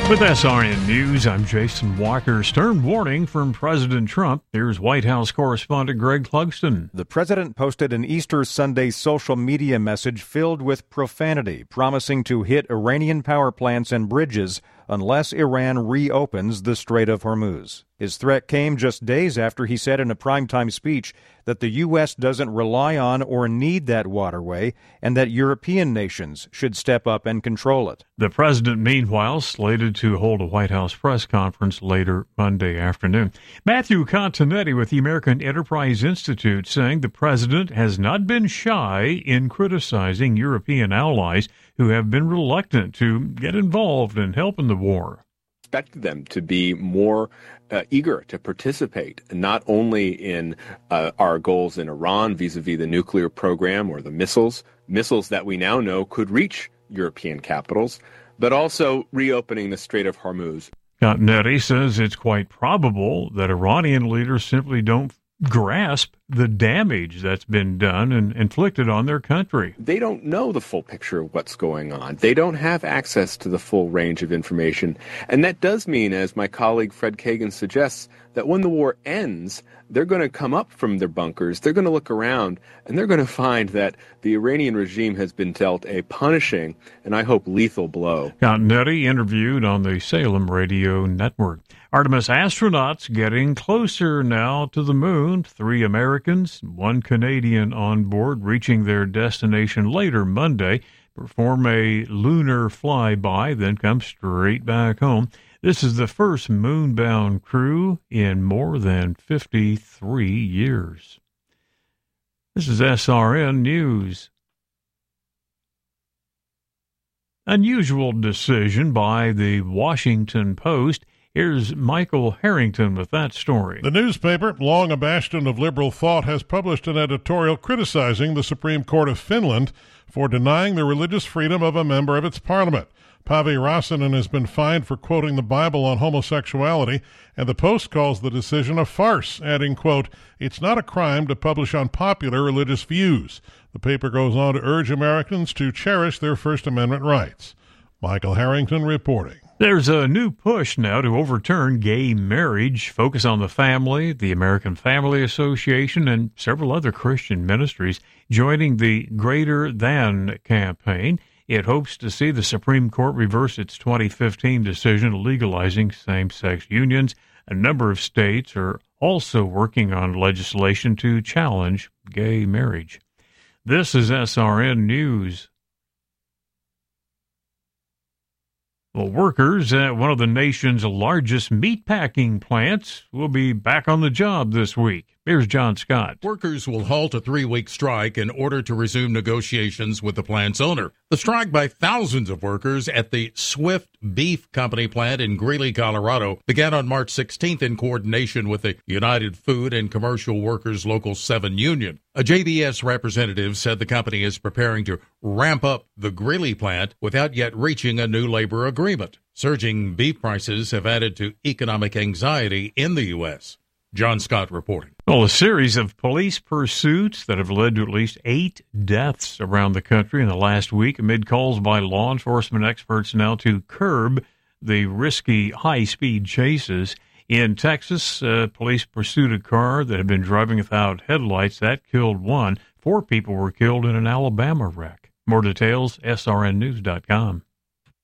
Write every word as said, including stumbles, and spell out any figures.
With S R N News, I'm Jason Walker. Stern warning from President Trump. Here's White House correspondent Greg Clugston. The president posted an Easter Sunday social media message filled with profanity, promising to hit Iranian power plants and bridges unless Iran reopens the Strait of Hormuz. His threat came just days after he said in a primetime speech that the U S doesn't rely on or need that waterway and that European nations should step up and control it. The president, meanwhile, slated to hold a White House press conference later Monday afternoon. Matthew Continetti with the American Enterprise Institute saying the president has not been shy in criticizing European allies who have been reluctant to get involved and help in the war. Expect them to be more uh, eager to participate, not only in uh, our goals in Iran vis-a-vis the nuclear program or the missiles, missiles that we now know could reach European capitals, but also reopening the Strait of Hormuz. Continetti says it's quite probable that Iranian leaders simply don't grasp the damage that's been done and inflicted on their country. They don't know the full picture of what's going on. They don't have access to the full range of information. And that does mean, as my colleague Fred Kagan suggests, that when the war ends, they're going to come up from their bunkers, they're going to look around, and they're going to find that the Iranian regime has been dealt a punishing and I hope lethal blow. Continetti interviewed on the Salem Radio Network. Artemis astronauts getting closer now to the moon. Three Americans, one Canadian on board, reaching their destination later Monday, perform a lunar flyby, then come straight back home. This is the first moonbound crew in more than fifty-three years. This is S R N News. Unusual decision by the Washington Post. Here's Michael Harrington with that story. The newspaper, long a bastion of liberal thought, has published an editorial criticizing the Supreme Court of Finland for denying the religious freedom of a member of its parliament. Pavi Rasanen has been fined for quoting the Bible on homosexuality, and the Post calls the decision a farce, adding, quote, "It's not a crime to publish unpopular religious views." The paper goes on to urge Americans to cherish their First Amendment rights. Michael Harrington reporting. There's a new push now to overturn gay marriage, focus on the family. The American Family Association and several other Christian ministries joining the Greater Than campaign. It hopes to see the Supreme Court reverse its twenty fifteen decision legalizing same-sex unions. A number of states are also working on legislation to challenge gay marriage. This is S R N News. Well, workers at one of the nation's largest meatpacking plants will be back on the job this week. Here's John Scott. Workers will halt a three-week strike in order to resume negotiations with the plant's owner. The strike by thousands of workers at the Swift Beef Company plant in Greeley, Colorado, began on March sixteenth in coordination with the United Food and Commercial Workers Local seven union. A J B S representative said the company is preparing to ramp up the Greeley plant without yet reaching a new labor agreement. Surging beef prices have added to economic anxiety in the U S John Scott reporting. Well, a series of police pursuits that have led to at least eight deaths around the country in the last week amid calls by law enforcement experts now to curb the risky high-speed chases. In Texas, uh, police pursued a car that had been driving without headlights. That killed one. Four people were killed in an Alabama wreck. More details, S R N news dot com.